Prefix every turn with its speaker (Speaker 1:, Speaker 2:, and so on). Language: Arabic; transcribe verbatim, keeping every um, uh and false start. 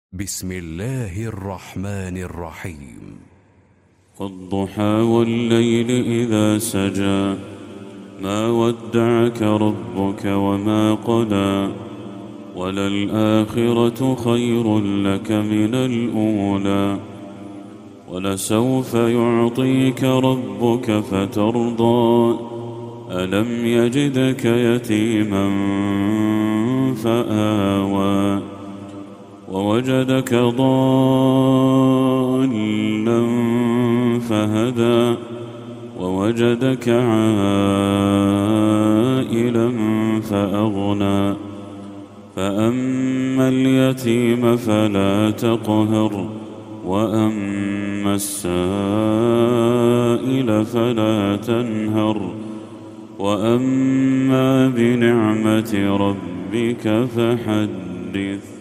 Speaker 1: بسم الله الرحمن الرحيم.
Speaker 2: والضحى والليل إذا سجى ما ودعك ربك وما قلى وللآخرة خير لك من الأولى ولسوف يعطيك ربك فترضى ألم يجدك يتيما فآوى ووجدك ضالا فهدى ووجدك عائلا فأغنى فأما اليتيم فلا تقهر وأما السائل فلا تنهر وأما بنعمة ربك فحدث.